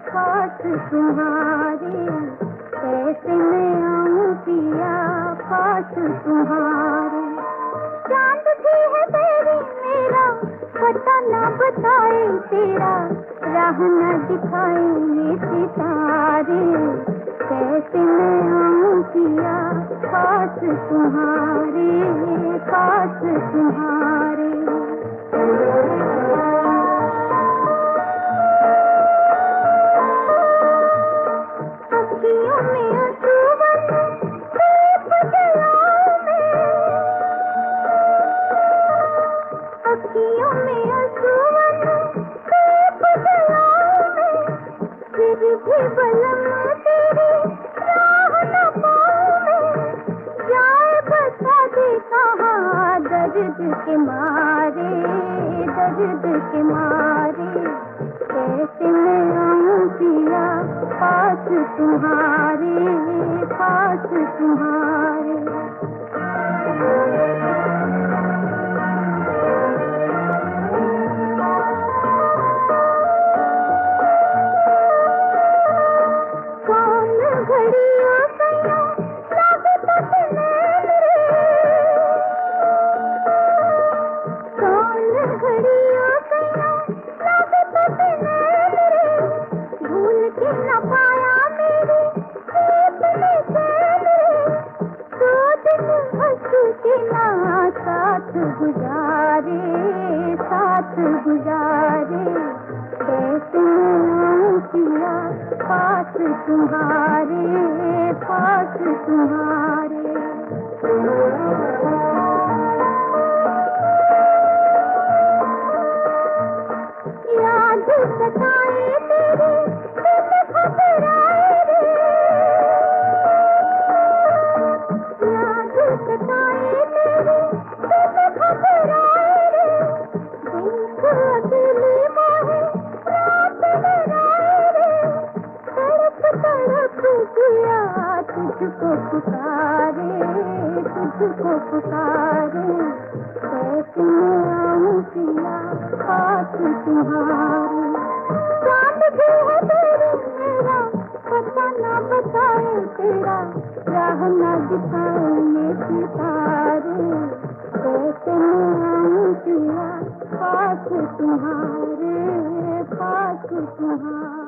पास तुम्हारे, कैसे मैं आऊं पिया पास तुम्हारे। चांद भी है तेरी मेरा, पता ना बताए तेरा, राह न दिखाए ये सितारे, कैसे मैं आऊं पिया पास तुम्हारे, पास तुम्हारे। अखियों में आंसू दीप जलाऊं मैं, अखियों में आंसू दीप जलाऊं मैं, फिर भी बलम तेरी राह न पाऊं मैं, जाए बता दे कहाँ दर्द के मारे, दर्द के मारे, कैसे मैं आऊं पिया पास तुम्हारे, पास तुम्हारे। कौन घड़ियों सैया लागत नैन रे, कौन घड़ियों सैया लागत नैन रे, भूल के न पाया मेरी प्रीत में चैन रे, दो दिन हंसू के ना साथ गुजारे, साथ गुजारे, कैसे आऊं पिया पास तुम्हारे, पास तुम्हारे। याद सताए तेरे दिल घबराए रे, याद सताए तेरे दिल घबराए रे, दिन को अकेली माहे रात डराए रे, तड़प तड़प जिया तुझको पुकारे, तुझको पुकारे, कैसे मैं आऊं पिया पास तुम्हारे। चांद भी है तेरी मेरा, पता ना बताए तेरा, राह ना दिखाए ये सितारे, कैसे मैं आऊं पिया पास तुम्हारे, पास तुम्हारे।